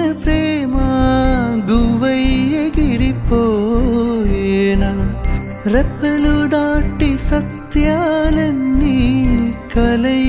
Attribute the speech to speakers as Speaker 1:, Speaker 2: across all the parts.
Speaker 1: ప్రేమ గువ్వై ఎగిరిపోయేనా రెప్పలు దాటి సత్యాలన్నీ కలై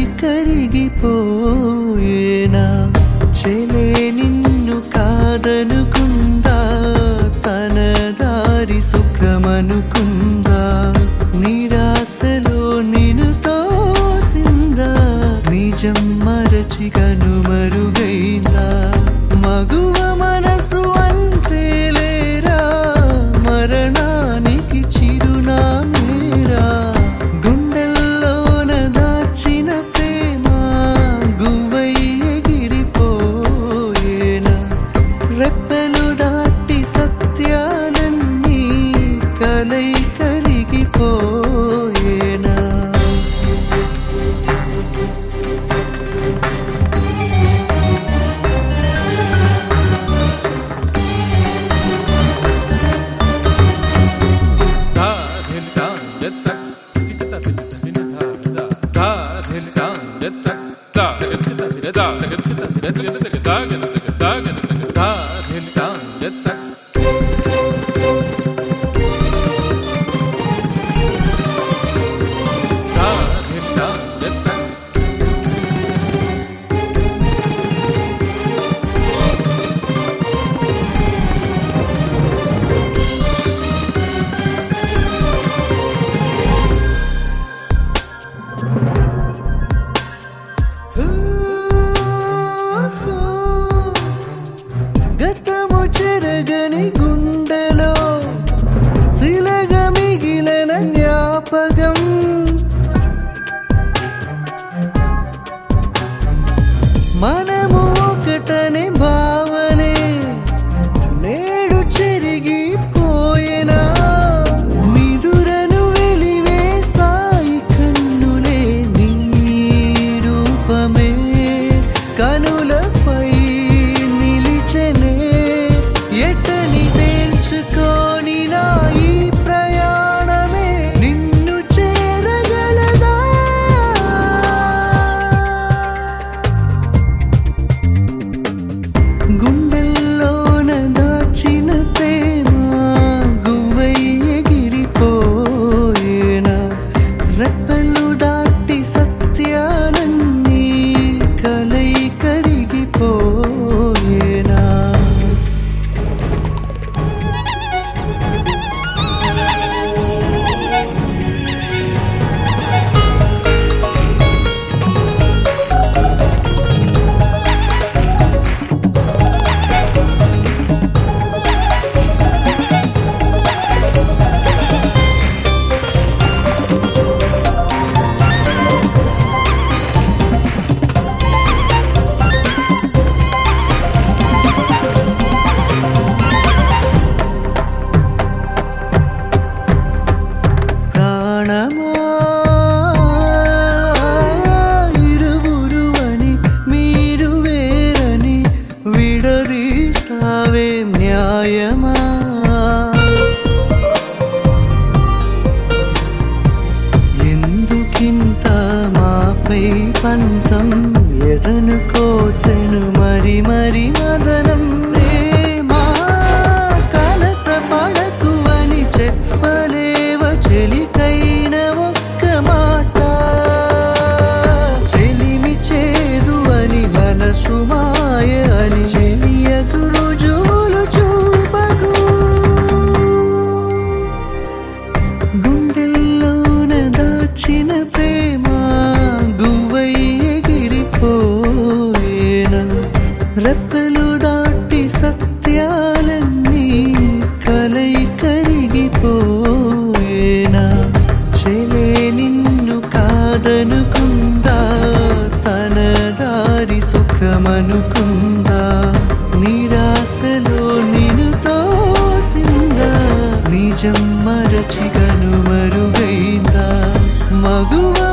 Speaker 1: కరిగిపోయేనా చెలే నిన్ను కాదనుకుందా తన దారి సుఖమనుకుందా నిరాశలో నిన్ను తోసిందా నిజం మరచి కనుమరుగైందా మగువ మనసు అంతే లేరా మరణానికి చిరునామేరా గుండెల్లోన దాచిన ప్రేమ గువ్వై ఎగిరిపోయేనా రెప్పలు దాటి సత్యాలన్నీ కలై కరిగిపోయేనా గతము చెరగని గుండెలో శిలగా మిగిలిన జ్ఞాపకం మనము ఒకటనే భావనే నేడు చెరిగిపోయేనా నిదురను వెలివేసాయి కన్నులే నీ రూపమే కనులపై నిలిచెనే ఎటని తేల్చుకొని నా ఈ ప్రయాణమే నిన్ను చేరగలదా గుండెల్లోన దాచిన ప్రేమ గువ్వై ఎగిరిపోయేనా రెప్పలు దాటి సత్యాలన్నీ కలై కరిగిపోయేనా ఇరువురువని మీరు వేరని విడదీస్తావే న్యాయమా ఎందుకింత మాపై పంతం ఎదను కోసెను మరి మరి మదనం ప్రేమా కలత పడకు అని చెప్పలేవ చెలికైన ఒక్క మాట చెలిమి చేదు అని మనసు మాయ అని చెలియకు రుజువులు చూపకు గుండెల్లోన దాచిన ప్రేమ గువ్వై ఎగిరిపోయేనా రెప్పలు దాటి సత్యాలన్నీ కలై కరిగిపోయేనా చెలే నిన్ను కాదనుకుందా తన దారి సుఖమనుకుందా నిరాశలో నిన్ను తోసిందా నిజం మరచి కనుమరుగైందా మగువ